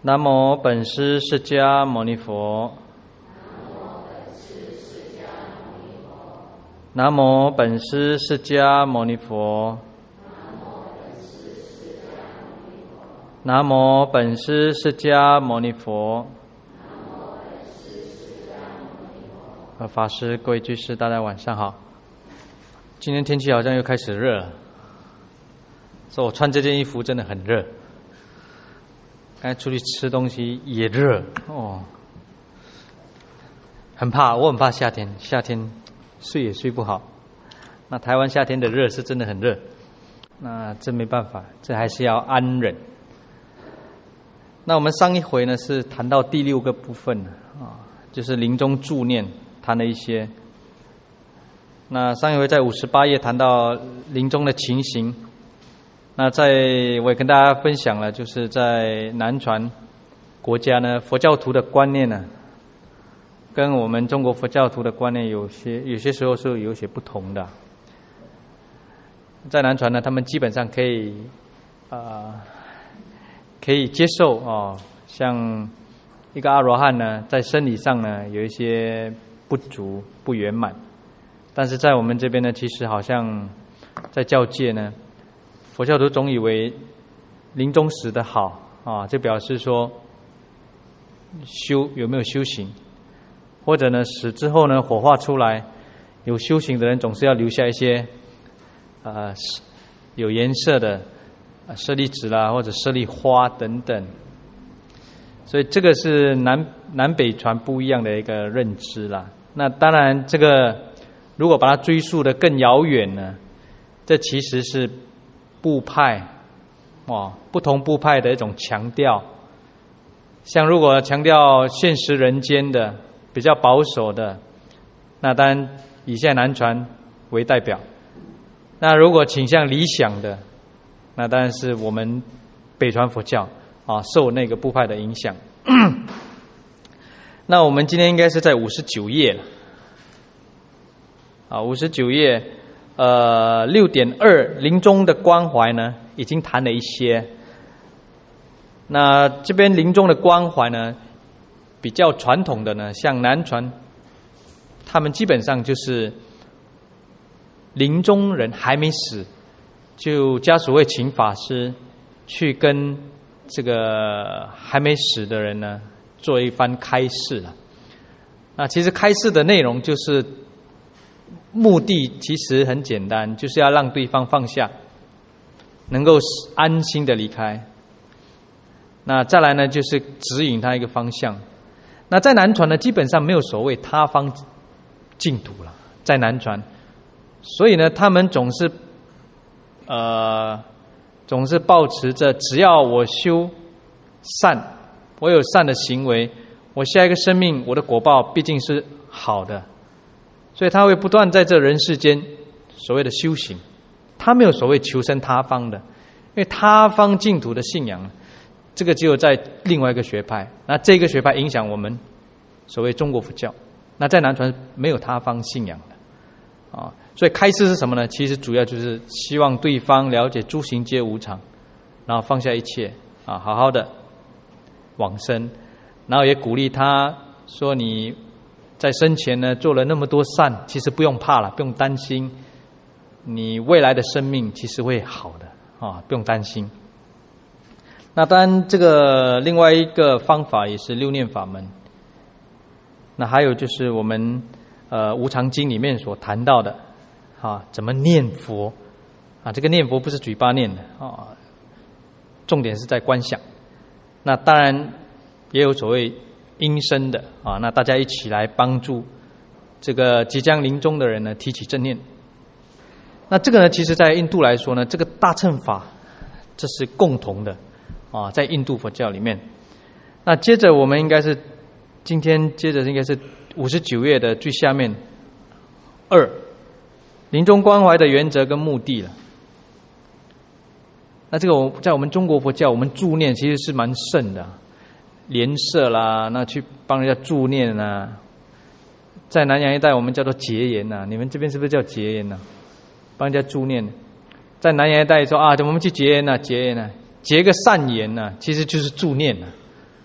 南无本师释迦牟尼佛。南无本师释迦牟尼佛。南无本师释迦牟尼佛。法师、各位居士，大家晚上好。今天天气好像又开始热了，所以我穿这件衣服真的很热。刚才出去吃东西也热哦，我很怕夏天，夏天睡也睡不好。那台湾夏天的热是真的很热，那这没办法，这还是要安忍。那我们上一回呢是谈到第6个部分啊，就是临终助念，谈了一些。那上一回在58页谈到临终的情形。那我也跟大家分享了，就是在南传国家呢，佛教徒的观念呢，跟我们中国佛教徒的观念有些时候是有些不同的。在南传呢，他们基本上可以接受像一个阿罗汉呢，在生理上呢有一些不足不圆满，但是在我们这边呢，其实好像在教界呢，佛教徒总以为临终死的好就表示说有没有修行，或者呢死之后呢火化出来，有修行的人总是要留下一些有颜色的舍利子啦，或者舍利花等等。所以这个是南北传不一样的一个认知啦。那当然这个如果把它追溯的更遥远呢，这其实是部派不同部派的一种强调。像如果强调现实人间的比较保守的，那当然以现在南传为代表。那如果倾向理想的，那当然是我们北传佛教受那个部派的影响。那我们今天应该是在59页了59页6.2 临终的关怀呢，已经谈了一些。那这边临终的关怀呢，比较传统的呢，像南传，他们基本上就是临终人还没死，就家属会请法师去跟这个还没死的人呢做一番开示了。那其实开示的内容就是目的其实很简单，就是要让对方放下，能够安心的离开。那再来呢，就是指引他一个方向。那在南传呢，基本上没有所谓他方净土了，在南传，所以呢，他们总是抱持着，只要我修善，我有善的行为，我下一个生命，我的果报毕竟是好的。所以他会不断在这人世间所谓的修行，他没有所谓求生他方的，因为他方净土的信仰，这个只有在另外一个学派，那这个学派影响我们所谓中国佛教，那在南传没有他方信仰的所以开示是什么呢？其实主要就是希望对方了解诸行皆无常，然后放下一切好好的往生，然后也鼓励他说，你在生前呢做了那么多善，其实不用怕了，不用担心，你未来的生命其实会好的不用担心。那当然这个另外一个方法也是6念法门。那还有就是我们无常经里面所谈到的怎么念佛这个念佛不是嘴巴念的重点是在观想。那当然也有所谓音声的那大家一起来帮助这个即将临终的人呢提起正念。那这个呢，其实在印度来说呢，这个大乘法这是共同的在印度佛教里面。那接着我们应该是今天接着应该是59页的最下面2，临终关怀的原则跟目的了。那这个在我们中国佛教，我们助念其实是蛮盛的，莲社啦，那去帮人家助念啊。在南洋一带我们叫做结言你们这边是不是叫结言帮人家助念。在南洋一带说我们去结言结言结个善言其实就是助念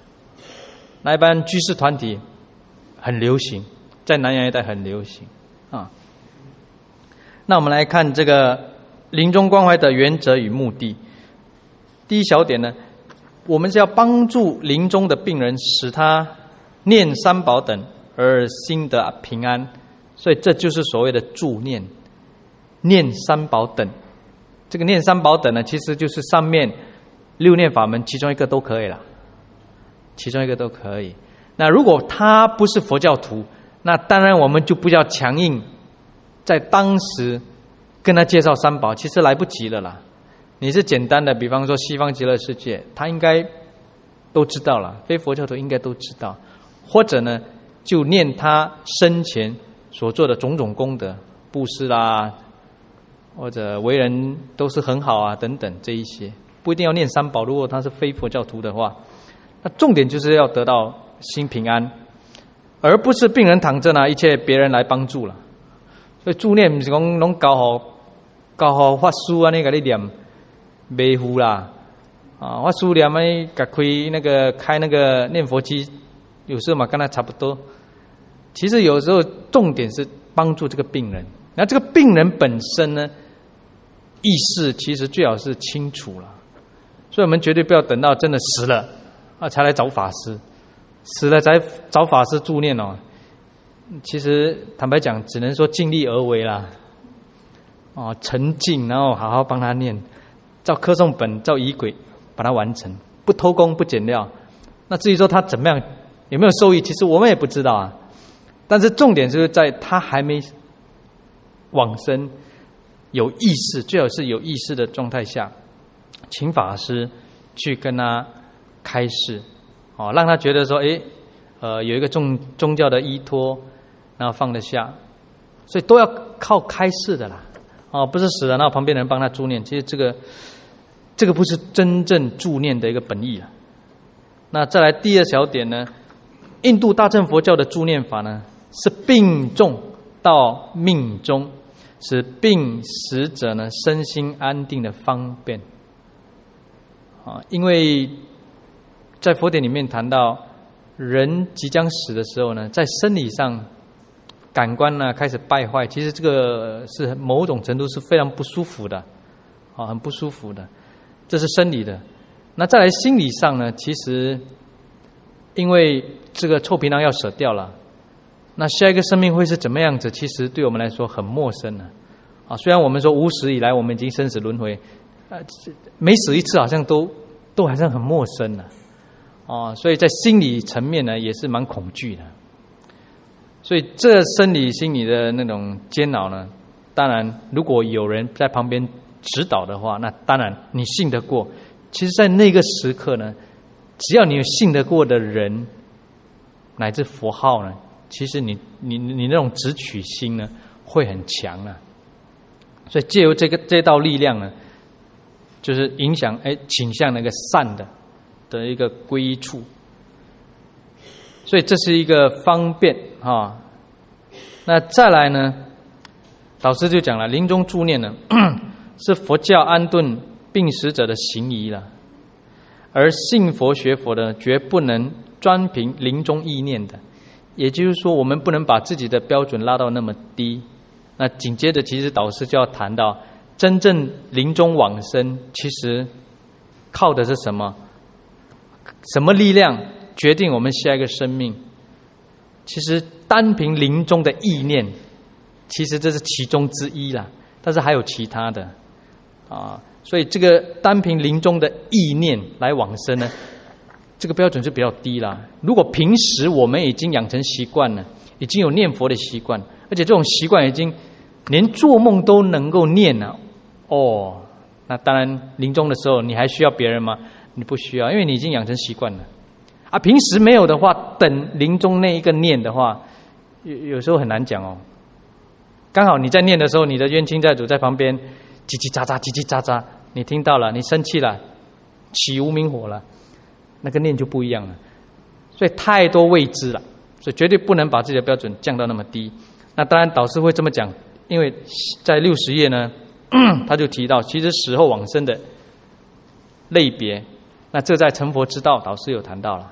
那一般居士团体很流行，在南洋一带很流行啊。那我们来看这个临终关怀的原则与目的。第一小点呢，我们是要帮助临终的病人，使他念三宝等而心得平安，所以这就是所谓的助念，念三宝等。这个念三宝等呢，其实就是上面6念法门其中一个都可以了，其中一个都可以。那如果他不是佛教徒，那当然我们就不要强硬在当时跟他介绍三宝，其实来不及了啦。你是简单的，比方说西方极乐世界，他应该都知道了，非佛教徒应该都知道。或者呢，就念他生前所做的种种功德，布施啦，或者为人都是很好啊等等，这一些不一定要念三宝。如果他是非佛教徒的话，那重点就是要得到心平安，而不是病人躺着呢，一切别人来帮助了。所以助念不是讲拢交互法师啊，那个你念没糊啦啊，法师念咪开那个念佛机，有时候嘛跟他差不多。其实有时候重点是帮助这个病人，那这个病人本身呢，意识其实最好是清楚了。所以我们绝对不要等到真的死了啊才来找法师，死了才找法师助念哦。其实坦白讲，只能说尽力而为啦。哦，沉静，然后好好帮他念，照科诵本，照仪轨把它完成，不偷工不减料。那至于说他怎么样，有没有受益，其实我们也不知道啊。但是重点就是在他还没往生，有意识，最好是有意识的状态下，请法师去跟他开示，哦，让他觉得说，有一个宗教的依托，然后放得下，所以都要靠开示的啦，哦，不是死了，然后旁边人帮他助念，其实这个不是真正助念的一个本意啊。那再来第二小点呢，印度大乘佛教的助念法呢，是病重到命终，使病死者呢身心安定的方便啊。因为在佛典里面谈到，人即将死的时候呢，在生理上感官呢开始败坏，其实这个是某种程度是非常不舒服的啊，很不舒服的，这是生理的。那再来心理上呢，其实因为这个臭皮囊要舍掉了，那下一个生命会是怎么样子，其实对我们来说很陌生了啊。虽然我们说无始以来我们已经生死轮回，每死一次好像都好像很陌生了啊，所以在心理层面呢也是蛮恐惧的。所以这生理心理的那种煎熬呢，当然如果有人在旁边指导的话，那当然你信得过。其实在那个时刻呢，只要你有信得过的人乃至佛号呢，其实你那种直取心呢会很强啊。所以借由这道力量呢，就是影响倾向那个善的一个归依处。所以这是一个方便啊。那再来呢，导师就讲了，临终助念呢是佛教安顿病死者的行仪了，而信佛学佛的绝不能专凭临终意念的。也就是说，我们不能把自己的标准拉到那么低。那紧接着，其实导师就要谈到，真正临终往生，其实靠的是什么？什么力量决定我们下一个生命？其实单凭临终的意念，其实这是其中之一啦，但是还有其他的啊。所以这个单凭临终的意念来往生呢，这个标准就比较低啦。如果平时我们已经养成习惯了，已经有念佛的习惯，而且这种习惯已经连做梦都能够念了，哦，那当然临终的时候你还需要别人吗？你不需要，因为你已经养成习惯了啊。平时没有的话，等临终那一个念的话，有时候很难讲哦。刚好你在念的时候，你的冤亲债主在旁边叽叽喳喳叽叽喳喳，你听到了，你生气了，起无明火了，那个念就不一样了。所以太多未知了，所以绝对不能把自己的标准降到那么低。那当然导师会这么讲，因为在60页呢他就提到，其实死后往生的类别，那这在成佛之道导师有谈到了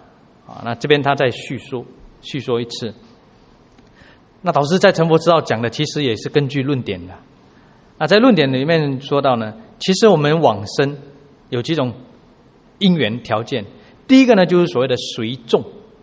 啊。那这边他再叙说一次。那导师在成佛之道讲的其实也是根据论点的。那在论点里面说到呢，其实我们往生有几种因缘条件。第一个呢，就是所谓的随众，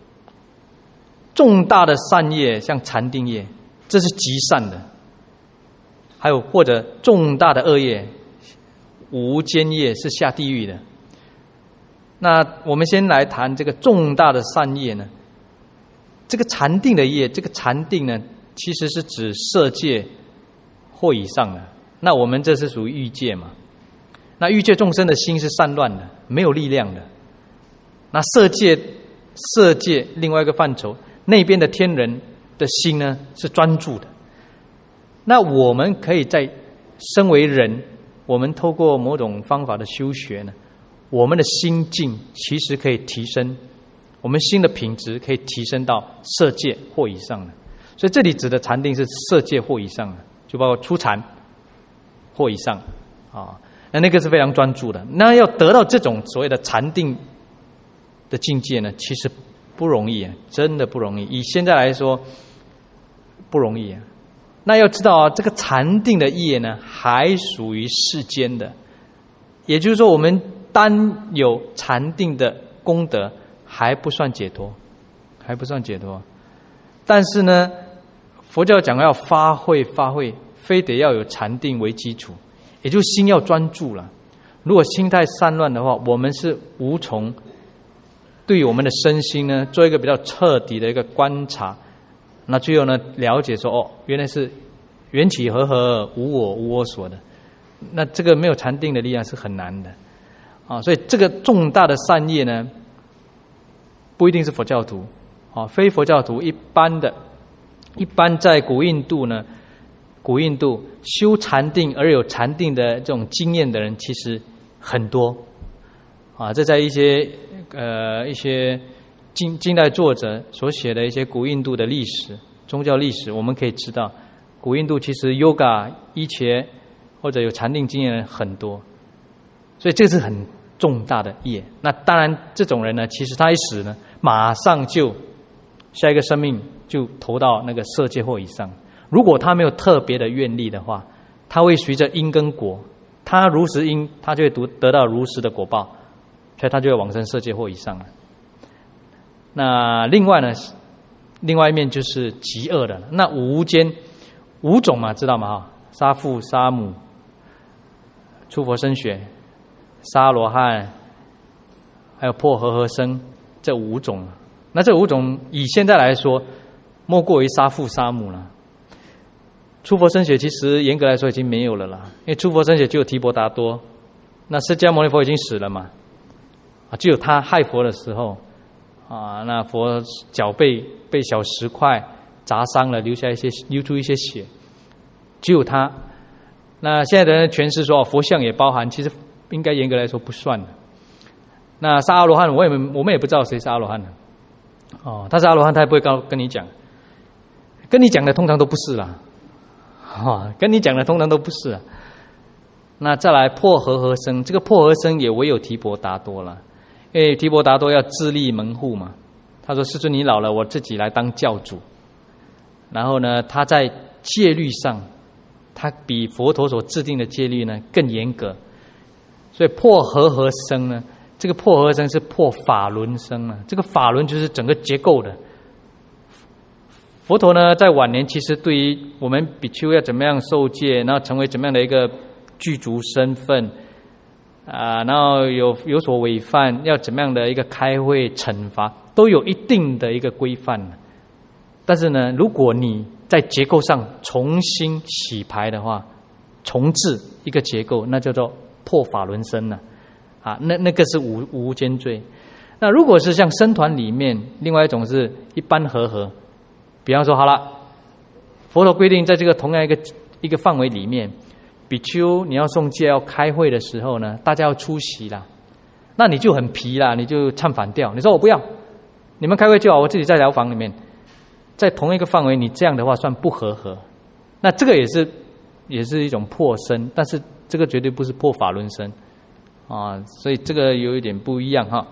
重大的善业，像禅定业，这是极善的；还有或者重大的恶业，无间业，是下地狱的。那我们先来谈这个重大的善业呢。这个禅定的业，这个禅定呢，其实是指色界或以上的。那我们这是属于欲界嘛？那欲界众生的心是散乱的，没有力量的。那色界另外一个范畴，那边的天人的心呢是专注的。那我们可以在身为人，我们透过某种方法的修学呢，我们的心境其实可以提升，我们心的品质可以提升到色界或以上的。所以这里指的禅定是色界或以上的，就包括初禅或以上啊。那个是非常专注的。那要得到这种所谓的禅定的境界呢，其实不容易，真的不容易。以现在来说，不容易。那要知道啊，这个禅定的业呢，还属于世间的，也就是说，我们单有禅定的功德还不算解脱，还不算解脱。但是呢，佛教讲要发挥，非得要有禅定为基础，也就是心要专注了。如果心态散乱的话，我们是无从对于我们的身心呢做一个比较彻底的一个观察。那最后呢，了解说原来是缘起和合，无我无我所的。那这个没有禅定的力量是很难的啊。所以这个重大的善业呢，不一定是佛教徒啊，非佛教徒一般在古印度呢，修禅定而有禅定的这种经验的人其实很多啊。这在一些近代作者所写的一些古印度的历史、宗教历史，我们可以知道，古印度其实 yoga、医学或者有禅定经验的人很多，所以这是很重大的业。那当然，这种人呢，其实他一死呢，马上就下一个生命就投到那个色界或以上。如果他没有特别的愿力的话，他会随着因跟果，他如实因，他就会得到如实的果报，所以他就会往生色界或以上了。那另外呢，另外一面就是极恶的。那无间五种嘛，知道吗？杀父、杀母、出佛身血、杀罗汉，还有破和合僧，这五种。那这五种以现在来说，莫过于杀父杀母了。出佛身血其实严格来说已经没有了啦，因为出佛身血只有提婆达多，那释迦牟尼佛已经死了嘛，只有他害佛的时候啊，那佛脚被小石块砸伤了，流出一些血，只有他。那现在的人诠释说佛像也包含，其实应该严格来说不算的。那杀阿罗汉，我们也不知道谁是阿罗汉的他是阿罗汉，他也不会跟你讲，跟你讲的通常都不是啦，跟你讲的通常都不是啊。那再来破和合僧，这个破和僧也唯有提婆达多了，因为提婆达多要自立门户嘛。他说：“世尊，你老了，我自己来当教主。”然后呢，他在戒律上，他比佛陀所制定的戒律呢更严格。所以破和合僧呢，这个破和合僧是破法轮僧啊。这个法轮就是整个结构的。佛陀呢，在晚年其实对于我们比丘要怎么样受戒，然后成为怎么样的一个具足身份然后有所违犯，要怎么样的一个开会惩罚，都有一定的一个规范。但是呢，如果你在结构上重新洗牌的话，重置一个结构，那叫做破法轮僧了那个是无间罪。那如果是像僧团里面，另外一种是一般和合。比方说，好了，佛陀规定在这个同样一个范围里面，比丘你要诵戒要开会的时候呢，大家要出席啦，那你就很皮啦，你就唱反调，你说我不要，你们开会就好，我自己在寮房里面，在同一个范围，你这样的话算不和合。那这个也是一种破僧，但是这个绝对不是破法轮僧所以这个有一点不一样哈。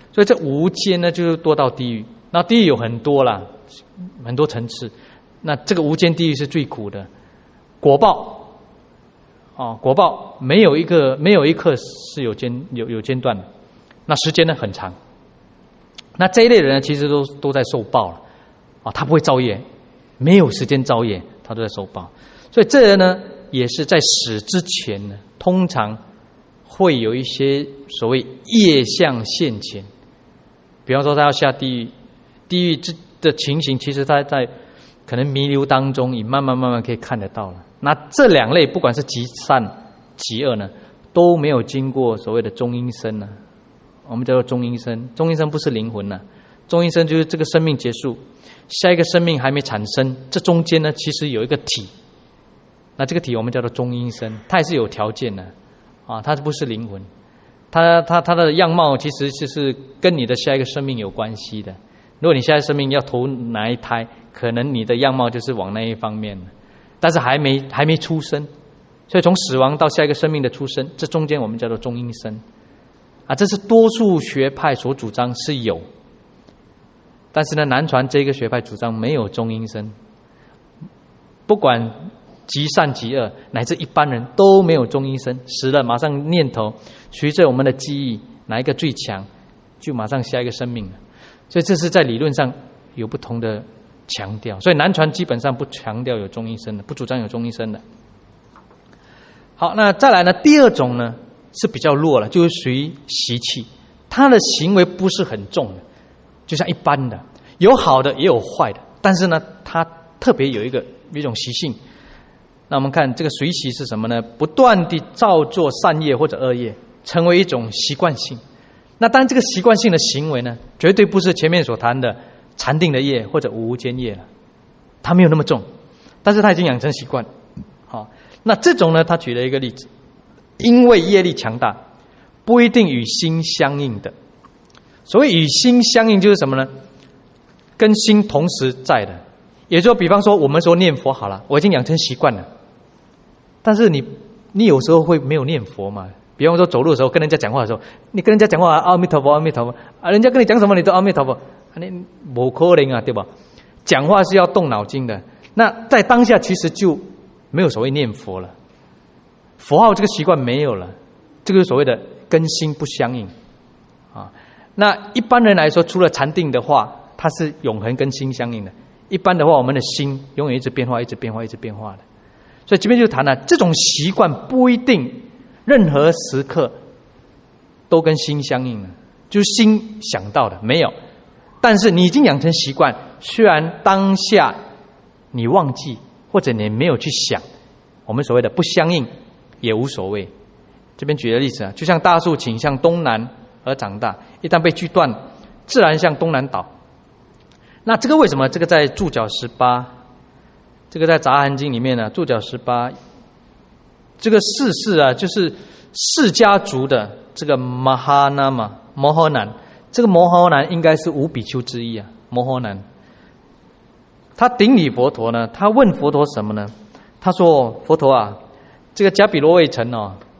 所以这无间呢，就是多到地狱。那地狱有很多啦，很多层次。那这个无间地狱是最苦的，果报果报没有一刻是有间断的。那时间呢很长。那这一类人呢，其实都在受报了他不会造业，没有时间造业，他都在受报。所以这人呢，也是在死之前呢，通常会有一些所谓业相现前。比方说他要下地狱，地狱的情形，其实他在可能弥留当中，你慢慢可以看得到了。那这两类，不管是极善极恶呢，都没有经过所谓的中阴身呢。我们叫做中阴身，中阴身不是灵魂呢，中阴身就是这个生命结束，下一个生命还没产生，这中间呢，其实有一个体。那这个体我们叫做中阴身，它也是有条件的它不是灵魂，它的样貌其实就是跟你的下一个生命有关系的。如果你下一个生命要投哪一胎，可能你的样貌就是往那一方面的，但是还没出生，所以从死亡到下一个生命的出生，这中间我们叫做中阴身这是多数学派所主张是有，但是呢，南传这个学派主张没有中阴身，不管极善极恶，乃至一般人都没有中阴身，死了马上念头随着我们的记忆哪一个最强，就马上下一个生命了。所以这是在理论上有不同的强调，所以南传基本上不强调有中阴身的，不主张有中阴身的。好，那再来呢，第二种呢是比较弱了，就是属于习气，他的行为不是很重的，就像一般的，有好的也有坏的，但是呢，他特别有一种习性。那我们看这个随习是什么呢？不断地造作善业或者恶业，成为一种习惯性。那当然这个习惯性的行为呢，绝对不是前面所谈的禅定的业或者无间业了，它没有那么重，但是它已经养成习惯。好，那这种呢，他举了一个例子，因为业力强大，不一定与心相应的。所谓与心相应就是什么呢？跟心同时在的。也就是说，比方说我们说念佛好了，我已经养成习惯了，但是你有时候会没有念佛嘛？比方说走路的时候，跟人家讲话的时候，你跟人家讲话阿弥陀佛阿弥陀佛人家跟你讲什么你都阿弥陀佛，你不可能对吧？讲话是要动脑筋的。那在当下其实就没有所谓念佛了，佛号这个习惯没有了，这个是所谓的跟心不相应那一般人来说，除了禅定的话，它是永恒跟心相应的。一般的话，我们的心永远一直变化，一直变化，一直变化的。所以这边就谈了，这种习惯不一定任何时刻都跟心相应了，就是心想到的没有，但是你已经养成习惯，虽然当下你忘记或者你没有去想，我们所谓的不相应也无所谓。这边举的例子就像大树倾向东南而长大，一旦被锯断，自然向东南倒。那这个为什么？这个在注脚18，这个在杂含经里面呢，注脚18，这个释氏就是释家族的这个摩诃南，这个摩诃南应该是五比丘之一摩诃南。他顶礼佛陀呢，他问佛陀什么呢？他说：“佛陀这个迦毗罗卫城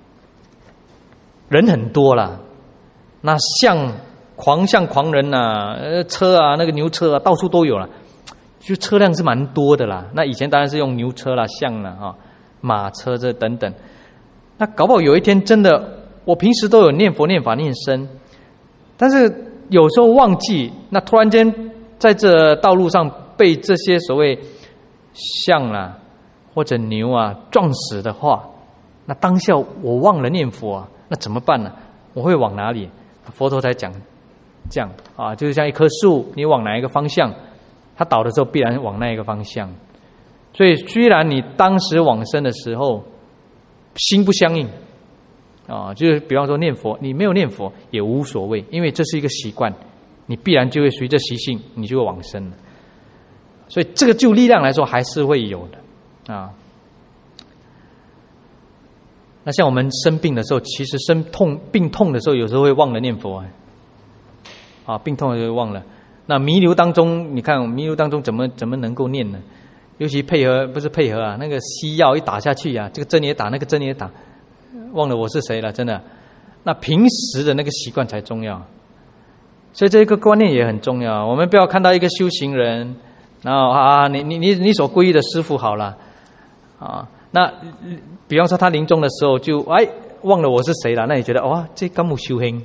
人很多啦，那狂人车那个牛车到处都有了，就车辆是蛮多的啦。那以前当然是用牛车啦、象啦马车这等等。那搞不好有一天真的，我平时都有念佛、念法、念僧，但是有时候忘记，那突然间在这道路上被这些所谓象啦或者牛撞死的话，那当下我忘了念佛那怎么办呢？我会往哪里？佛陀才讲这样就是像一棵树，你往哪一个方向，它倒的时候必然往那一个方向。所以虽然你当时往生的时候心不相应就是比方说念佛，你没有念佛也无所谓，因为这是一个习惯，你必然就会随着习性，你就会往生了。所以这个就力量来说还是会有的那像我们生病的时候，其实病痛的时候，有时候会忘了念佛病痛就会忘了。那弥留当中，你看弥留当中怎么能够念呢？尤其不是配合那个西药一打下去这个针也打，那个针也打，忘了我是谁了，真的。那平时的那个习惯才重要。 所以这个观念也很重要。我们不要看到一个修行人，然后你所皈依的师父好了啊，那比方说他临终的时候就忘了我是谁了，那你觉得哇，这干木修行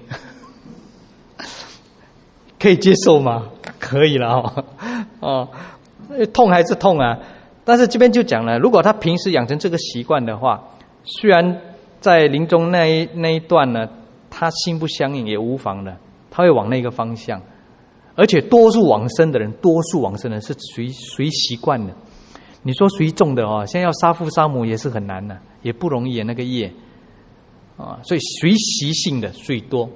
可以接受吗？可以了痛还是痛啊。但是这边就讲了，如果他平时养成这个习惯的话，虽然在临终那一段呢，他心不相应也无妨的，他会往那个方向。而且多数往生的人是随习惯的。你说随众的现在要杀父杀母也是很难的，也不容易那个业所以随习性的最多。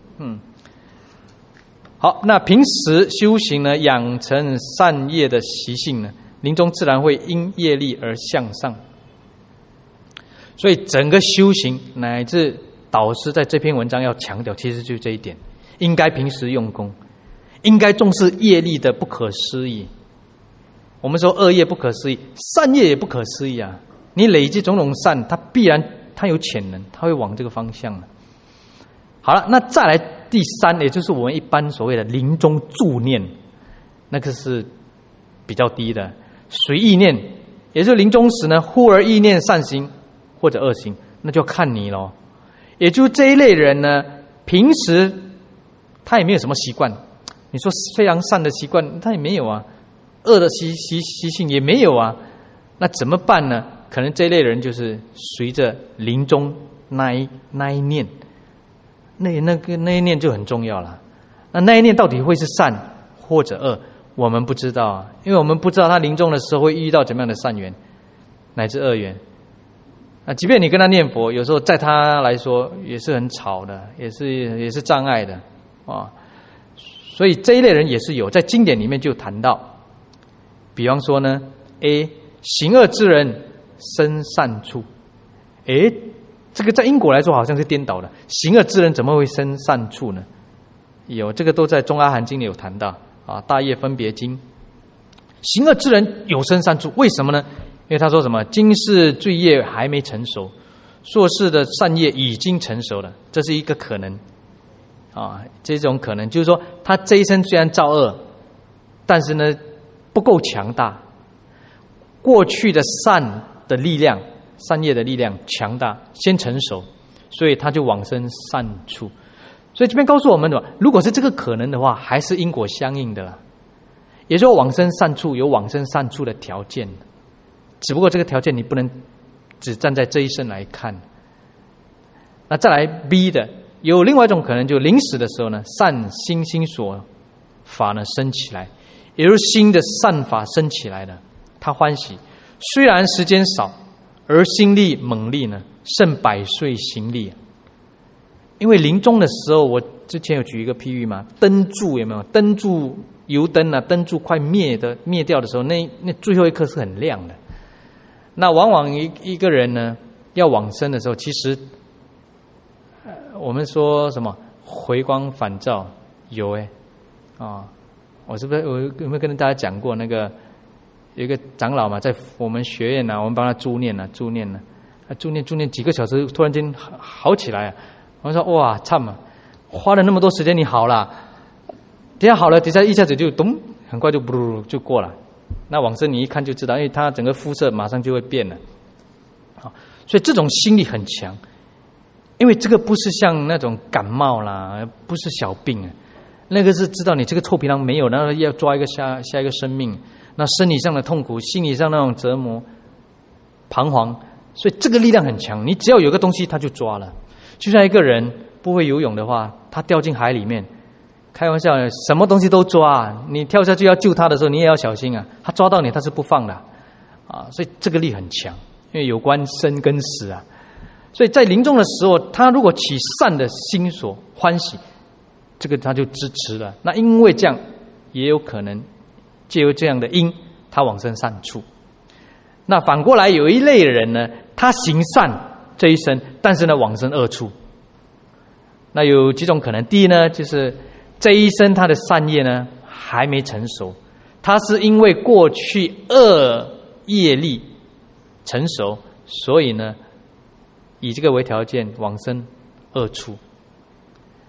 好，那平时修行呢，养成善业的习性呢，临终自然会因业力而向上。所以整个修行乃至导师在这篇文章要强调，其实就这一点，应该平时用功，应该重视业力的不可思议。我们说恶业不可思议，善业也不可思议啊！你累积种种善，它必然它有潜能，它会往这个方向的。好了，那再来第三，也就是我们一般所谓的临终助念，那个是比较低的。随意念，也就是临终时呢，忽而意念善行或者恶行，那就看你咯。也就是这一类人呢，平时他也没有什么习惯，你说非常善的习惯他也没有啊，恶的习性也没有啊，那怎么办呢？可能这一类人就是随着临终那一念，那一念就很重要了。那一念到底会是善或者恶，我们不知道啊，因为我们不知道他临终的时候会遇到怎么样的善缘乃至恶缘。即便你跟他念佛，有时候在他来说也是很吵的，也是障碍的所以这一类人也是有，在经典里面就谈到，比方说呢 ，A 行恶之人生善处，这个在因果来说好像是颠倒的，行恶之人怎么会生善处呢？有这个都在中阿含经里有谈到大业分别经，行恶之人有生善处，为什么呢？因为他说什么，今世罪业还没成熟，硕世的善业已经成熟了，这是一个可能这种可能就是说，他这一生虽然造恶，但是呢不够强大，过去的善的力量，善业的力量强大，先成熟，所以他就往生善处。所以这边告诉我们的，如果是这个可能的话，还是因果相应的，也就是往生善处有往生善处的条件，只不过这个条件你不能只站在这一生来看。那再来 B 的，有另外一种可能，就临死的时候呢，善心所法呢升起来，也就是心的善法升起来了，他欢喜，虽然时间少，而心力猛力呢胜百岁行力。因为临终的时候，我之前有举一个譬喻嘛，灯柱有没有？灯柱油灯灯柱快灭掉的时候，那最后一刻是很亮的。那往往一个人呢要往生的时候，其实我们说什么回光返照有我是不是我有没有跟大家讲过，那个有一个长老嘛，在我们学院我们帮他助念几个小时，突然间好起来我说哇惨啊，花了那么多时间你好了，等下好了，等下一下子就咚，很快就过了。那往生你一看就知道，因为他整个肤色马上就会变了所以这种心力很强。因为这个不是像那种感冒啦，不是小病那个是知道你这个臭皮囊没有，然后要抓一个下一个生命，那身体上的痛苦，心理上那种折磨，彷徨，所以这个力量很强，你只要有个东西他就抓了。就像一个人不会游泳的话，他掉进海里面，开玩笑，什么东西都抓，你跳下去要救他的时候你也要小心他抓到你他是不放的所以这个力很强，因为有关生跟死所以在临终的时候，他如果起善的心所欢喜，这个他就支持了。那因为这样，也有可能借由这样的因，他往生善处。那反过来有一类人呢，他行善这一生，但是呢往生恶处。那有几种可能，第一呢，就是这一生他的善业呢还没成熟，他是因为过去恶业力成熟，所以呢以这个为条件往生恶处。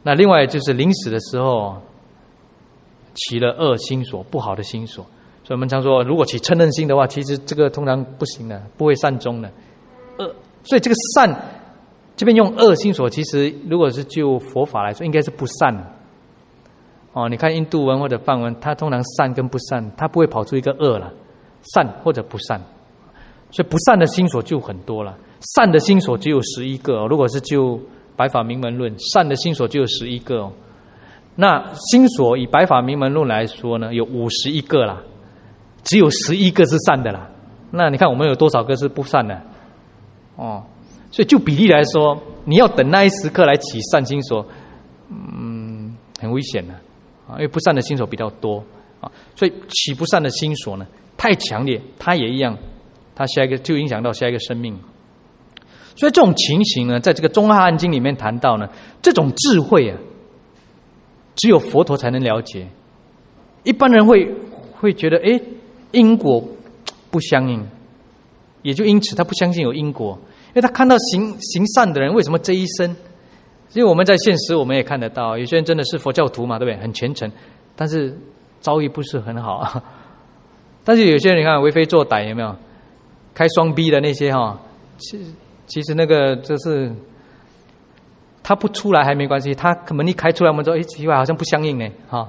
那另外就是临死的时候起了恶心所，不好的心所。所以我们常说，如果起嗔恨心的话，其实这个通常不行的，不会善终的。所以这个善这边用恶心所，其实如果是就佛法来说，应该是不善哦。你看印度文或者梵文，它通常善跟不善，它不会跑出一个恶了，善或者不善。所以不善的心所就很多了，善的心所只有11个哦。如果是就白法明门论，善的心所就有11个哦。那心所以白法明门论来说呢，有51个啦，只有11个是善的啦。那你看我们有多少个是不善的？哦，所以就比例来说，你要等那一时刻来起善心所，很危险的啊，因为不善的心所比较多啊，所以起不善的心所呢，太强烈，它也一样，它下一个就影响到下一个生命。所以这种情形呢，在这个中阿含经里面谈到呢，这种智慧啊，只有佛陀才能了解。一般人会觉得，因果不相应，也就因此他不相信有因果，因为他看到行善的人为什么这一生，因为我们在现实我们也看得到，有些人真的是佛教徒嘛，对不对？很虔诚，但是遭遇不是很好。但是有些人你看为非作歹，有没有开双逼的那些哈？其实那个就是他不出来还没关系，他门一开出来，我们说奇怪，好像不相应呢，哈。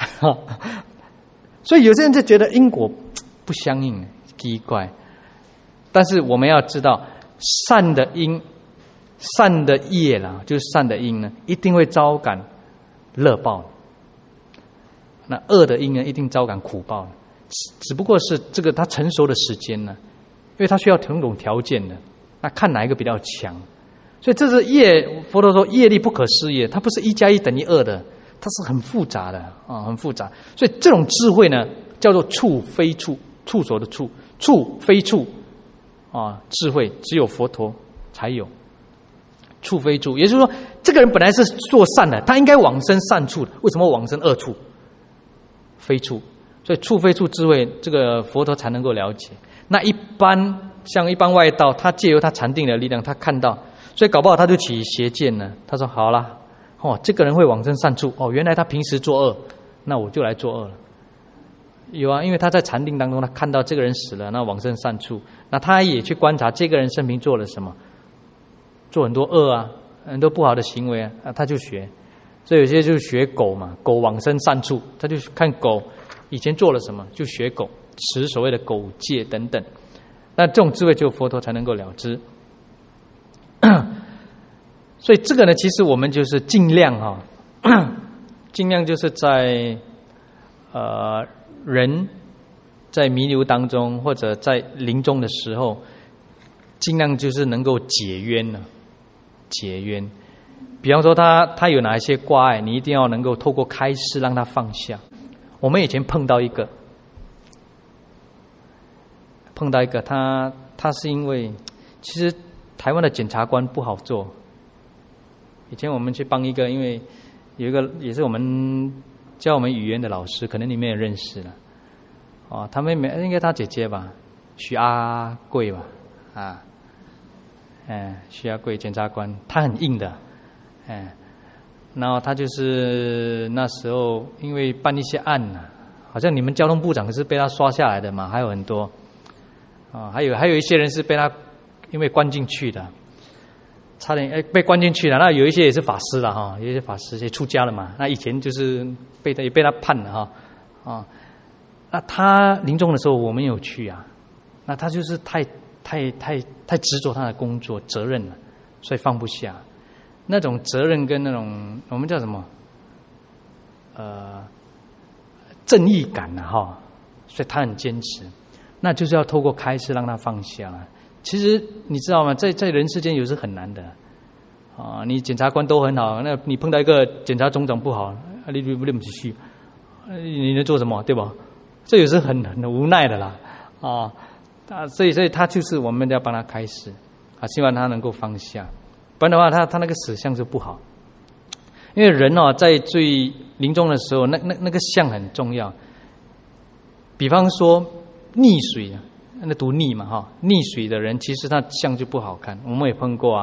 所以有些人就觉得因果不相应，奇怪。但是我们要知道，善的因、善的业啦，就是善的因呢，一定会招感乐报；那恶的因呢，一定招感苦报。只不过是这个它成熟的时间呢，因为它需要种种条件的，那看哪一个比较强。所以这是业，佛陀说业力不可思议，它不是1+1等于2的，它是很复杂的啊，很复杂。所以这种智慧呢，叫做处非处，处所的处，处非处啊，智慧只有佛陀才有。处非处，也就是说，这个人本来是做善的，他应该往生善处的，为什么往生恶处？非处，所以处非处智慧，这个佛陀才能够了解。那一般像一般外道，他借由他禅定的力量，他看到，所以搞不好他就起邪见了。他说：“好啦，这个人会往生善处，原来他平时作恶，那我就来作恶了。”有啊，因为他在禅定当中，他看到这个人死了，那往生善处，那他也去观察这个人生平做了什么，做很多恶啊，很多不好的行为啊，他就学。所以有些就学狗嘛，狗往生善处，他就看狗以前做了什么，就学狗，持所谓的狗戒等等。那这种智慧只有佛陀才能够了知。所以这个呢，其实我们就是尽量尽量就是在人在弥留当中，或者在临终的时候，尽量就是能够解冤了，解冤。比方说他有哪一些挂碍，你一定要能够透过开示让他放下。我们以前碰到一个，他是因为其实台湾的检察官不好做。以前我们去帮一个，因为有一个也是我们教我们语言的老师，可能你们也认识了。他妹妹应该他姐姐吧，许阿贵吧，许阿贵检察官，他很硬的。然后他就是那时候因为办一些案好像你们交通部长是被他刷下来的嘛，还有很多还有一些人是被他因为关进去的，差点被关进去了。那有一些也是法师了有一些法师也出家了嘛，那以前就是被他判了那他临终的时候我们有去那他就是太执着他的工作责任了，所以放不下。那种责任跟那种我们叫什么正义感所以他很坚持，那就是要透过开示让他放下。其实你知道吗，在人世间有时很难的你检察官都很好，那你碰到一个检察总长不好，你不继续，你能做什么，对吧？这有时很无奈的啦所以他就是我们要帮他开示希望他能够放下。不然的话，他那个死相就不好。因为人在最临终的时候，那个相很重要。比方说溺水那读溺嘛溺水的人，其实他相就不好看。我们也碰过溺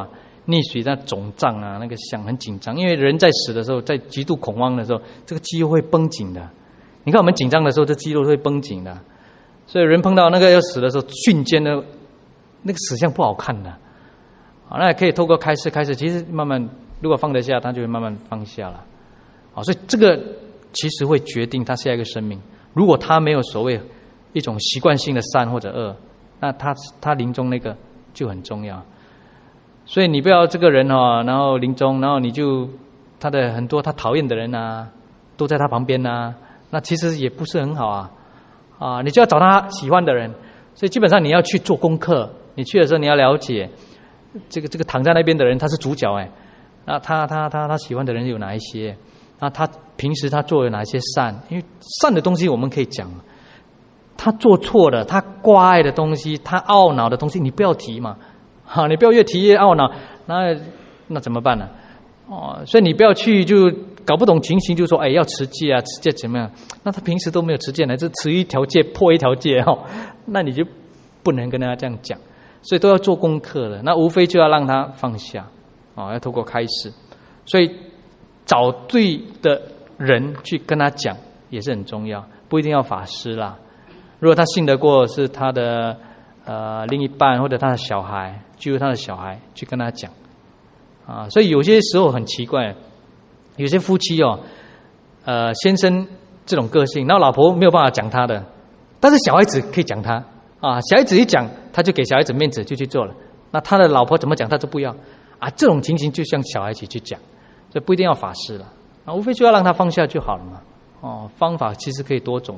溺水那肿胀啊，那个想很紧张，因为人在死的时候，在极度恐慌的时候，这个肌肉会绷紧的。你看我们紧张的时候，这肌肉会绷紧的，所以人碰到那个要死的时候，瞬间的那个死相不好看的。啊，那也可以透过开示，其实慢慢如果放得下，他就会慢慢放下了。啊，所以这个其实会决定他下一个生命。如果他没有所谓一种习惯性的善或者恶，那他临终那个就很重要。所以你不要这个人然后临终，然后你就他的很多他讨厌的人啊，都在他旁边啊，那其实也不是很好啊。你就要找他喜欢的人。所以基本上你要去做功课，你去的时候你要了解这个躺在那边的人他是主角那他喜欢的人有哪一些？那他平时他做了哪些善？因为善的东西我们可以讲，他做错了，他挂碍的东西，他懊恼的东西，你不要提嘛。你不要越提越懊恼，那怎么办呢？所以你不要去就搞不懂情形，就说要持戒啊，持戒怎么样？那他平时都没有持戒呢，就持一条戒破一条戒那你就不能跟他这样讲，所以都要做功课的。那无非就要让他放下要透过开示，所以找对的人去跟他讲也是很重要，不一定要法师啦。如果他信得过是他的另一半或者他的小孩，就由他的小孩去跟他讲所以有些时候很奇怪，有些夫妻先生这种个性，然后老婆没有办法讲他的，但是小孩子可以讲他小孩子一讲，他就给小孩子面子就去做了，那他的老婆怎么讲他就不要这种情形就像小孩子去讲，所以不一定要法师了无非就要让他放下就好了嘛方法其实可以多种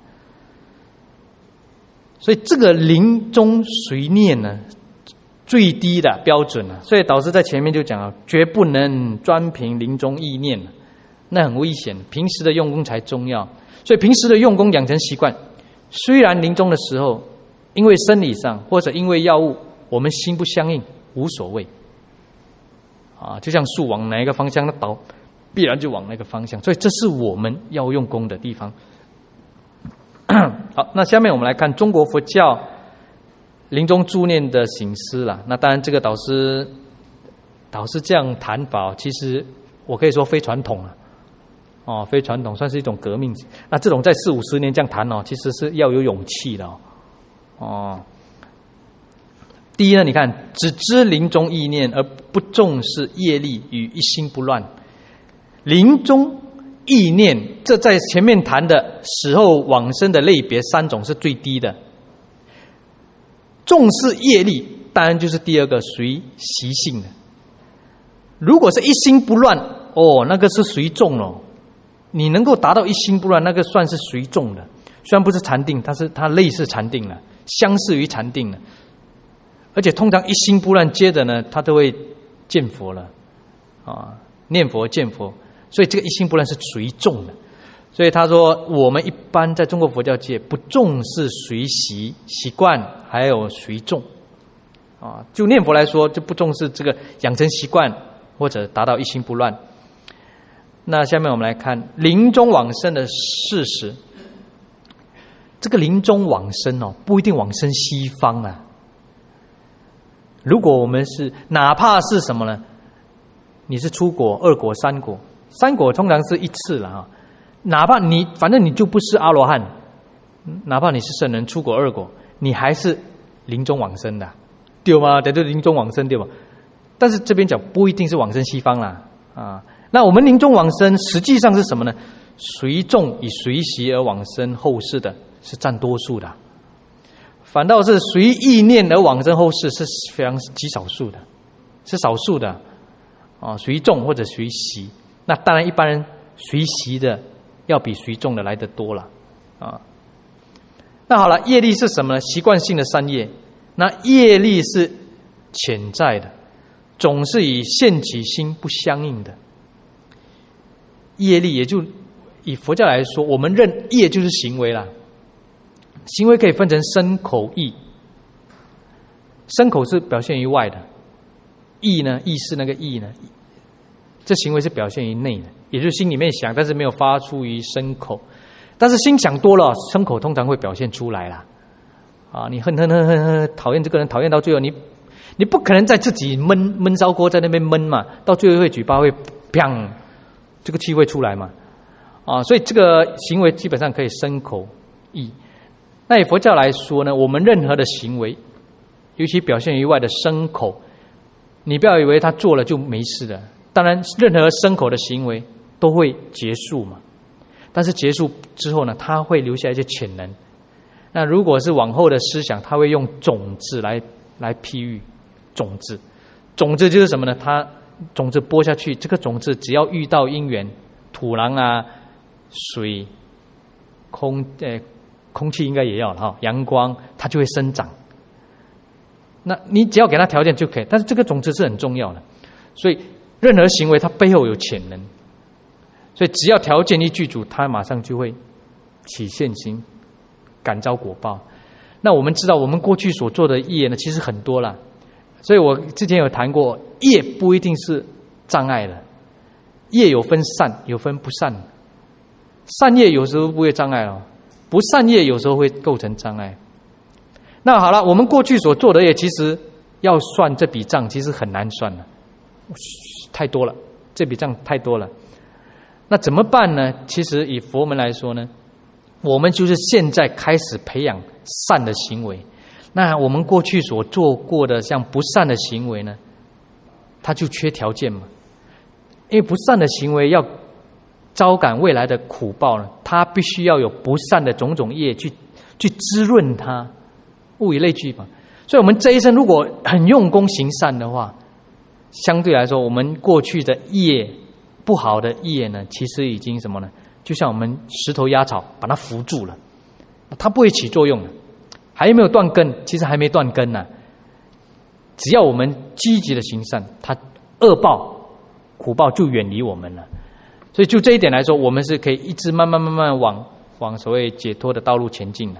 所以这个临终随念呢，最低的标准所以导师在前面就讲绝不能专凭临终意念，那很危险，平时的用功才重要。所以平时的用功养成习惯，虽然临终的时候因为生理上或者因为药物我们心不相应无所谓就像树往哪一个方向它倒必然就往那个方向，所以这是我们要用功的地方。好，那下面我们来看中国佛教临终助念的省思啦。那当然这个导师这样谈法，其实我可以说非传统了非传统，算是一种革命。那这种在40-50年这样谈其实是要有勇气的第一呢，你看只知临终意念而不重视业力与一心不乱。临终意念，这在前面谈的死后往生的类别3种是最低的。重视业力当然就是第二个随习性的。如果是一心不乱那个是随众了。你能够达到一心不乱，那个算是随众的，虽然不是禅定，但是它类似禅定了，相似于禅定了。而且通常一心不乱，接着呢他都会见佛了念佛见佛，所以这个一心不乱是随众的。所以他说我们一般在中国佛教界不重视随习习惯还有随众就念佛来说就不重视这个养成习惯或者达到一心不乱。那下面我们来看临终往生的事实。这个临终往生不一定往生西方如果我们是哪怕是什么呢，你是出国2国3国，3国通常是一次了哪怕你反正你就不是阿罗汉，哪怕你是圣人出国2国，你还是临终往生的，对吗？这就临终往生对吧？但是这边讲不一定是往生西方啦那我们临终往生实际上是什么呢？随众以随习而往生后世的是占多数的，反倒是随意念而往生后世是非常极少数的，是少数的随众或者随习。那当然一般人随习的要比随众的来得多了那好了，业力是什么呢？习惯性的善业。那业力是潜在的，总是与现起心不相应的。业力也就以佛教来说，我们认业就是行为啦。行为可以分成身口意。身口是表现于外的，意呢，意是那个意呢，这行为是表现于内的，也就是心里面想，但是没有发出于身口。但是心想多了，身口通常会表现出来啦。你恨讨厌这个人，讨厌到最后你不可能在自己闷烧锅在那边闷嘛，到最后会嘴巴会砰，这个气会出来嘛，所以这个行为基本上可以身口意。那以佛教来说呢，我们任何的行为，尤其表现于外的身口，你不要以为他做了就没事了。当然，任何身口的行为都会结束嘛，但是结束之后呢，它会留下一些潜能。那如果是往后的思想，它会用种子来譬喻。种子就是什么呢？它种子播下去，这个种子只要遇到因缘，土壤啊、水、空气应该也要了哈，阳光，它就会生长。那你只要给它条件就可以，但是这个种子是很重要的，所以任何行为它背后有潜能，所以只要条件一具足，它马上就会起现行，感召果报。那我们知道，我们过去所做的业呢，其实很多了。所以我之前有谈过，业不一定是障碍的，业有分善，有分不善。善业有时候不会障碍了，不善业有时候会构成障碍。那好了，我们过去所做的业，其实要算这笔账，其实很难算了，太多了，这笔账太多了。那怎么办呢？其实以佛门来说呢，我们就是现在开始培养善的行为。那我们过去所做过的像不善的行为呢，它就缺条件嘛。因为不善的行为要招感未来的苦报呢，它必须要有不善的种种业去滋润它，物以类聚嘛。所以我们这一生如果很用功行善的话，相对来说，我们过去的业不好的业呢，其实已经什么呢？就像我们石头压草，把它扶住了，它不会起作用了。还没有断根，其实还没断根呢。只要我们积极的行善，它恶报、苦报就远离我们了。所以就这一点来说，我们是可以一直慢慢往所谓解脱的道路前进的。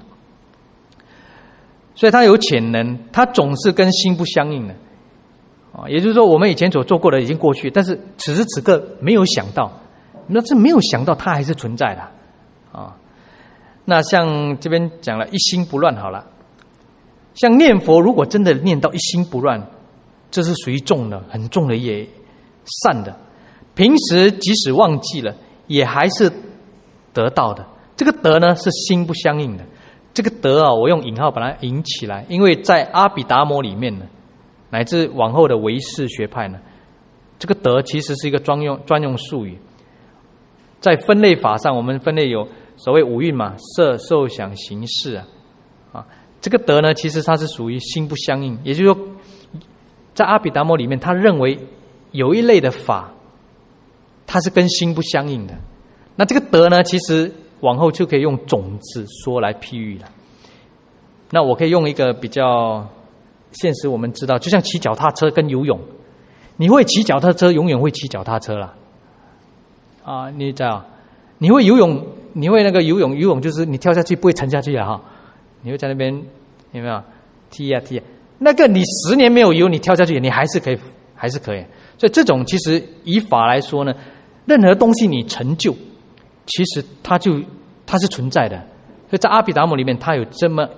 所以它有潜能，它总是跟心不相应的。也就是说，我们以前所做过的已经过去，但是此时此刻没有想到，那是没有想到它还是存在的啊。那像这边讲了一心不乱好了，像念佛如果真的念到一心不乱，这是属于重的，很重的业，善的。平时即使忘记了，也还是得到的。这个得呢是心不相应的。这个得我用引号把它引起来，因为在阿毗达摩里面呢，乃至往后的唯识学派呢，这个得其实是一个专用术语。在分类法上，我们分类有所谓五蕴嘛，色、受、想、行、识啊。这个得呢，其实它是属于心不相应，也就是说，在阿毗达摩里面，他认为有一类的法，它是跟心不相应的。那这个得呢，其实往后就可以用种子说来譬喻了。那我可以用一个比较现实，我们知道，就像骑脚踏车跟游泳，你会骑脚踏车，永远会骑脚踏车啦。你知道，你会游泳，你会那个游泳就是你跳下去不会沉下去哈，你会在那边有没有踢啊？那个你10年没有游，你跳下去你还是可以。所以这种其实以法来说呢，任何东西你成就，其实它是存在的。所以在阿毗达摩里面，它有这么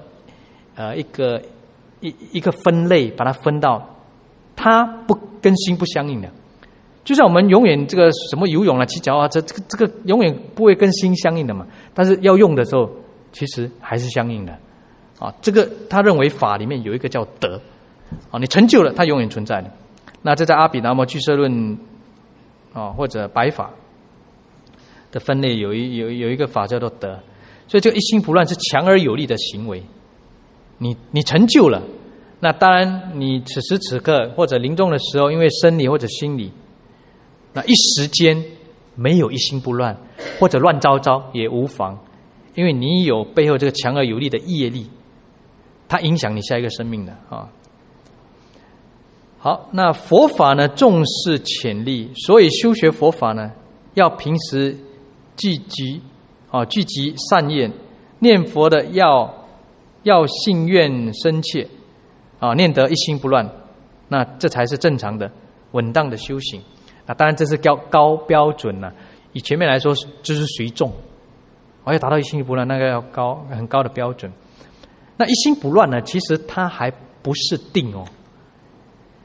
一个分类，把它分到它不跟心不相应的。就像我们永远这个什么游泳啊、骑脚踏车，这个永远不会跟心相应的嘛。但是要用的时候，其实还是相应的。这个他认为法里面有一个叫德，你成就了，它永远存在的。那这在阿毗达摩俱舍论或者白法的分类有一个法叫做德。所以这个一心不乱是强而有力的行为。你成就了，那当然你此时此刻或者临终的时候，因为生理或者心理，那一时间没有一心不乱，或者乱糟糟也无妨，因为你有背后这个强而有力的业力，它影响你下一个生命的啊。好，那佛法呢重视潜力，所以修学佛法呢，要平时聚集善业，念佛的要信愿深切念得一心不乱，那这才是正常的稳当的修行。当然这是高标准了，以前面来说就是随众，要达到一心不乱，那个要很高的标准。那一心不乱呢，其实它还不是定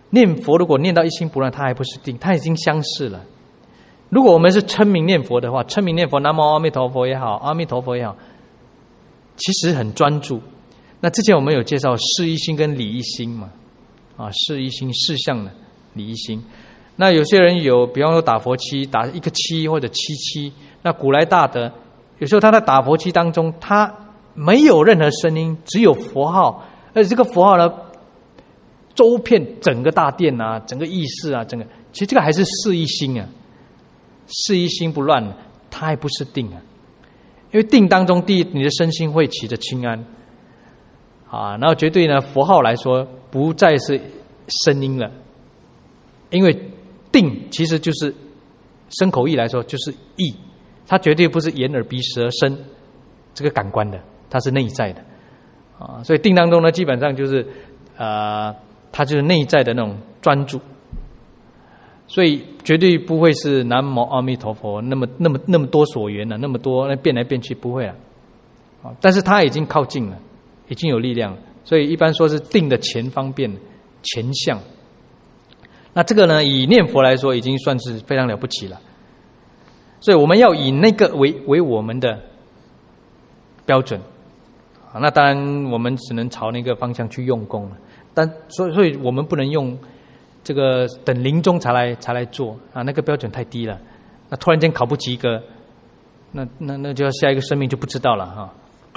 念佛如果念到一心不乱，它还不是定，它已经相似了。如果我们是称名念佛的话，称名念佛，南无阿弥陀佛也好，阿弥陀佛也好，其实很专注。那之前我们有介绍事一心跟理一心嘛，事一心事项的理一心。那有些人有，比方说打佛七，打一个七或者七七，那古来大德有时候他在打佛七当中，他没有任何声音，只有佛号，而且这个佛号呢，周遍整个大殿啊，整个意识啊，整个其实这个还是事一心啊，事一心不乱，它还不是定啊。因为定当中，第一，你的身心会起着清安然后绝对呢，佛号来说不再是声音了，因为定其实就是身口意来说就是意，它绝对不是眼耳鼻舌身这个感官的，它是内在的所以定当中呢，基本上就是它就是内在的那种专注，所以绝对不会是南无阿弥陀佛那么多所缘了，那么多变来变去不会了但是它已经靠近了，已经有力量了，所以一般说是定的前方便前相。那这个呢，以念佛来说，已经算是非常了不起了。所以我们要以那个为我们的标准那当然我们只能朝那个方向去用功了。但所以我们不能用这个等临终才来做那个标准太低了。那突然间考不及格，那就要下一个生命就不知道了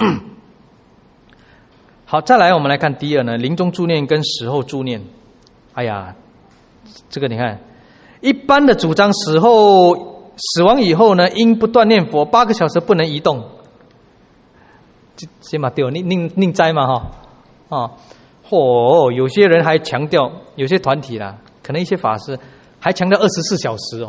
好，再来我们来看第二呢，临终助念跟死后助念。哎呀，这个你看，一般的主张死亡以后呢，应不断念佛，8个小时不能移动。先把对，宁斋嘛有些人还强调，有些团体啦，可能一些法师还强调24小时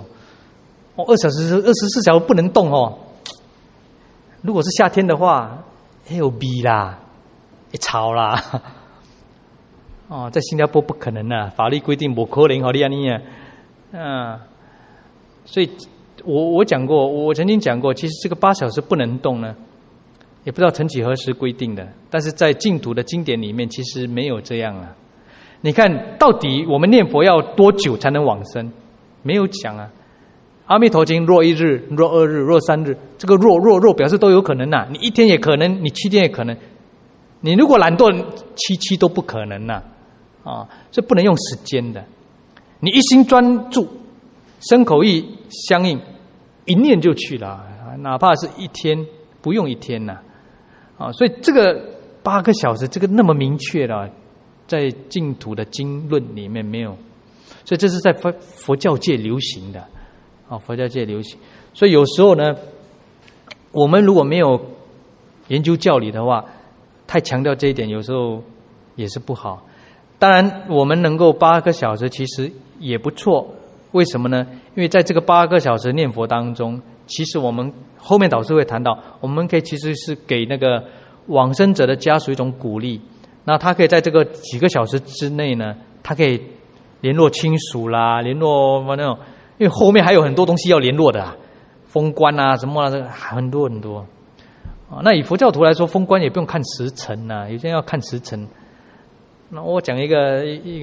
24小时不能动如果是夏天的话，有味啦，会吵啦。在新加坡不可能啊，法律规定不可能好厉害所以我讲过，我曾经讲过，其实这个8小时不能动呢，也不知道曾几何时规定的，但是在净土的经典里面其实没有这样啊。你看到底我们念佛要多久才能往生？没有讲啊。阿弥陀经若1日、若2日、若3日，这个若表示都有可能啊，你1天也可能，你7天也可能，你如果懒惰7都不可能所以不能用时间的。你一心专注，身口意相应，一念就去了，哪怕是1天，不用1天所以这个8个小时，这个那么明确的，在净土的经论里面没有，所以这是在佛教界流行的佛教界流行。所以有时候呢，我们如果没有研究教理的话，太强调这一点，有时候也是不好。当然我们能够8个小时其实也不错，为什么呢？因为在这个8个小时念佛当中，其实我们后面导师会谈到，我们可以其实是给那个往生者的家属一种鼓励。那他可以在这个几个小时之内呢，他可以联络亲属啦，联络那种，因为后面还有很多东西要联络的封官什么这个很多很多那以佛教徒来说，封官也不用看时辰有些人要看时辰。那我讲一个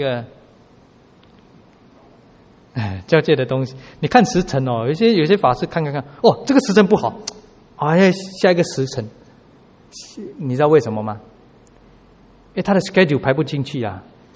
教界的东西，你看时辰有些法师看这个时辰不好下一个时辰，你知道为什么吗？因为他的 schedule 排不进去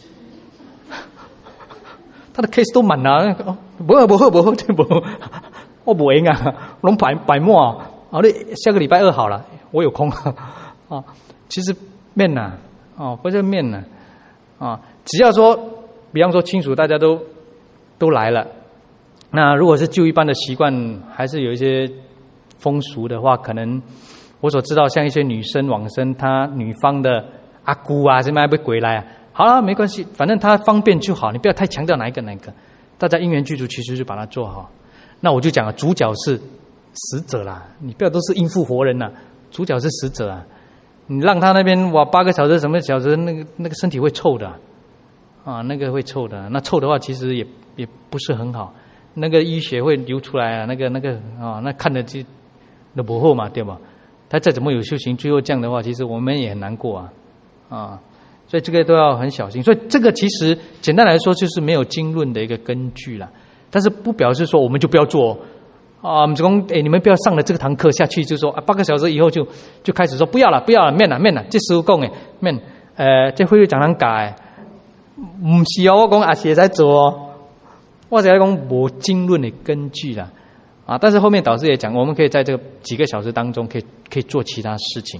他的 case 都满了不我不赢我拢排满你下个礼拜2好了，我有空其实面不是面只要说比方说亲属大家都来了，那如果是就一般的习惯，还是有一些风俗的话，可能我所知道像一些女生往生，她女方的阿姑什么还不回来好了没关系，反正她方便就好，你不要太强调哪一个，大家因缘具足，其实就把它做好。那我就讲了，主角是死者啦，你不要都是应付活人主角是死者你让他那边8个小时什么小时，那个身体会臭的那个会臭的，那臭的话其实也不是很好，那个淤血会流出来那看着就那不好嘛，对吧？他再怎么有修行，最后这样的话，其实我们也很难过所以这个都要很小心。所以这个其实简单来说就是没有经论的一个根据啦，但是不表示说我们就不要做啊。我们就讲，你们不要上了这个堂课下去，就说8个小时以后就开始说不要了，免了，这师父讲的免，这会讲人改，不是哦，我讲也是在做哦，我是在讲无经论的根据啦啊。但是后面导师也讲，我们可以在这个几个小时当中可以做其他事情。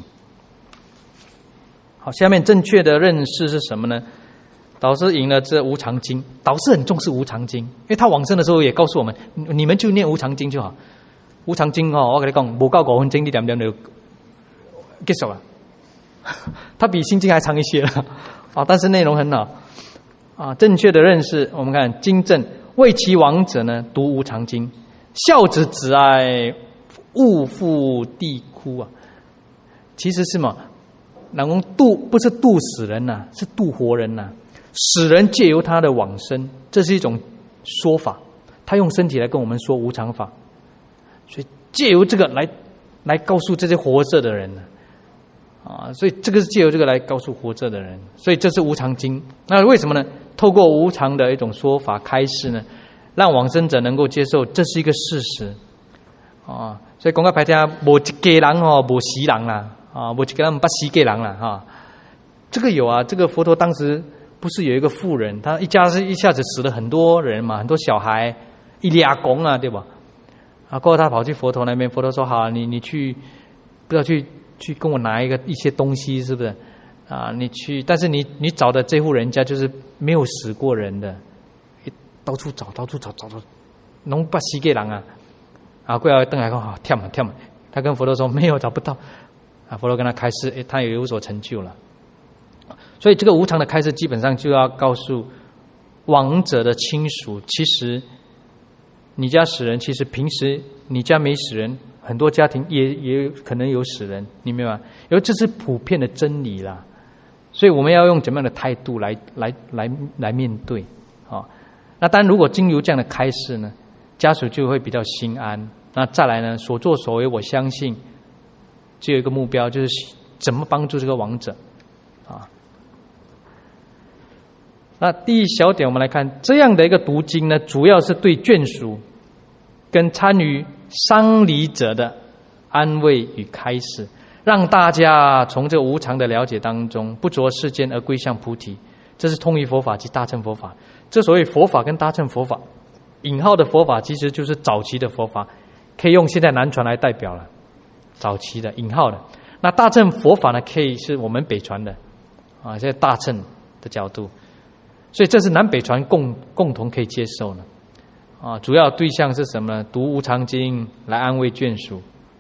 好，下面正确的认识是什么呢？导师引了这无常经，导师很重视无常经，因为他往生的时候也告诉我们，你们就念无常经就好。无常经哦，我跟你讲，不到5分钟，你点就结束了。它比心经还长一些了啊，但是内容很好啊。正确的认识，我们看经正为其亡者呢，读无常经，孝子子爱，勿复地哭啊。其实是嘛，老公不是度死人呐，是度活人呐。死人借由他的往生，这是一种说法。他用身体来跟我们说无常法，所以借由这个来告诉这些活着的人啊，所以这个是借由这个来告诉活着的人，所以这是无常经。那为什么呢？透过无常的一种说法开示呢，让往生者能够接受这是一个事实啊。所以讲个白听，无一家人哦，无死人啦啊，无一个人不死家人啦哈。这个有啊，这个佛陀当时不是有一个妇人，他一家是一下子死了很多人嘛，很多小孩，一俩公啊，对吧？啊，过后他跑去佛陀那边，佛陀说好，你去，不知道去跟我拿一些东西，是不是？啊，你去，但是你找的这户人家就是没有死过人的，到处找，弄不死给人啊！啊，过来邓来讲好，跳嘛，他跟佛陀说没有，找不到。啊，佛陀跟他开示，他也有所成就了。所以这个无常的开示，基本上就要告诉亡者的亲属，其实你家死人，其实平时你家没死人，很多家庭也可能有死人，你明白吗？因为这是普遍的真理啦，所以我们要用怎么样的态度来面对啊？那当然，如果经由这样的开示呢，家属就会比较心安。那再来呢，所作所为，我相信只有一个目标，就是怎么帮助这个亡者啊。那第一小点，我们来看这样的一个读经呢，主要是对眷属跟参与丧礼者的安慰与开示，让大家从这无常的了解当中，不着世间而归向菩提。这是通于佛法及大乘佛法。这所谓佛法跟大乘佛法，引号的佛法其实就是早期的佛法，可以用现在南传来代表了。早期的引号的，那大乘佛法呢，可以是我们北传的啊，现在大乘的角度。所以这是南北传共同可以接受的啊。主要对象是什么呢？读无常经来安慰眷属。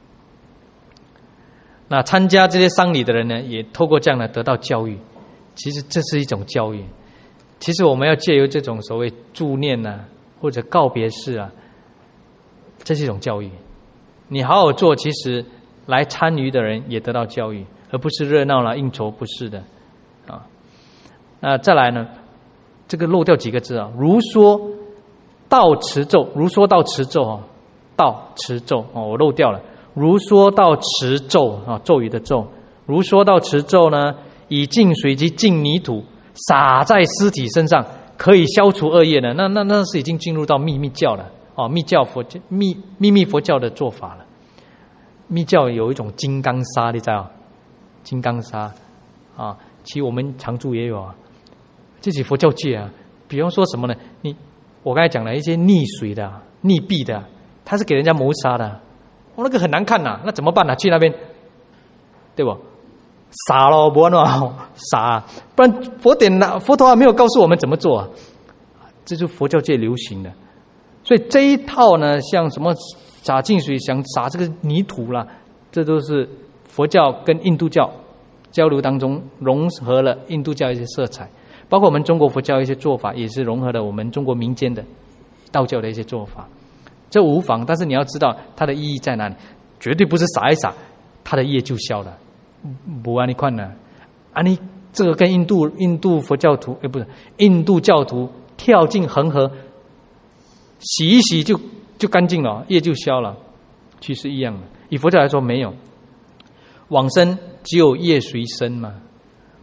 那参加这些丧礼的人呢，也透过这样的得到教育。其实这是一种教育。其实我们要借由这种所谓祝念啊，或者告别式啊，这是一种教育。你好好做，其实来参与的人也得到教育，而不是热闹了应酬，不是的啊。那再来呢？这个漏掉几个字啊？如说到持咒，如说到持咒啊，到持咒哦，我漏掉了。如说到持咒啊，咒语的咒。如说到持咒呢，以净水及净泥土洒在尸体身上，可以消除恶业的。那是已经进入到秘密教了哦，秘密佛教的做法了。密教有一种金刚砂，你知道？金刚砂啊，其实我们常住也有啊。这是佛教界啊，比方说什么呢？我刚才讲了一些溺水的、溺毙的，他是给人家谋杀的，那个很难看呐，那怎么办呢？去那边，对不？傻咯，不然傻，不然佛陀还没有告诉我们怎么做啊。这就是佛教界流行的，所以这一套呢，像什么洒净水、想洒这个泥土啦，这都是佛教跟印度教交流当中融合了印度教一些色彩。包括我们中国佛教一些做法，也是融合了我们中国民间的道教的一些做法，这无妨。但是你要知道它的意义在哪里，绝对不是撒一撒，它的业就消了。不按你看呢，你这个跟印度佛教徒，不是印度教徒跳进恒河，洗一洗就干净了，业就消了，其实一样的。以佛教来说，没有往生，只有业随身嘛。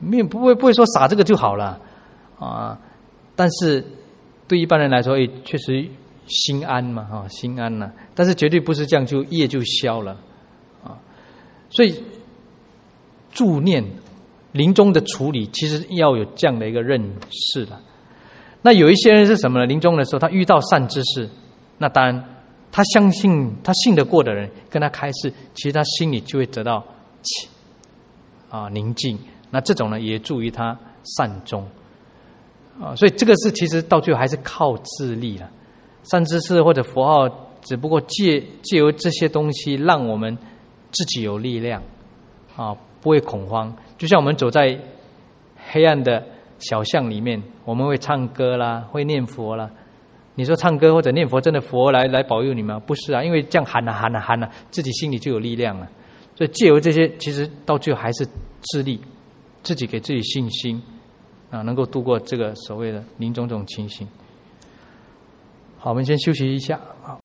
不会说撒这个就好了啊。但是对一般人来说，确实心安嘛，心安了。但是绝对不是这样就业就消了啊。所以助念临终的处理，其实要有这样的一个认识了。那有一些人是什么呢？临终的时候，他遇到善知识，那当然他相信他信得过的人跟他开示，其实他心里就会得到宁静。那这种呢，也助于他善终啊。所以这个是其实到最后还是靠自力了。善知识或者佛号，只不过借由这些东西，让我们自己有力量啊，不会恐慌。就像我们走在黑暗的小巷里面，我们会唱歌啦，会念佛啦。你说唱歌或者念佛，真的佛来保佑你吗？不是啊，因为这样喊啊，自己心里就有力量了。所以借由这些，其实到最后还是自力，自己给自己信心啊，能够度过这个所谓的临终这种情形。好，我们先休息一下。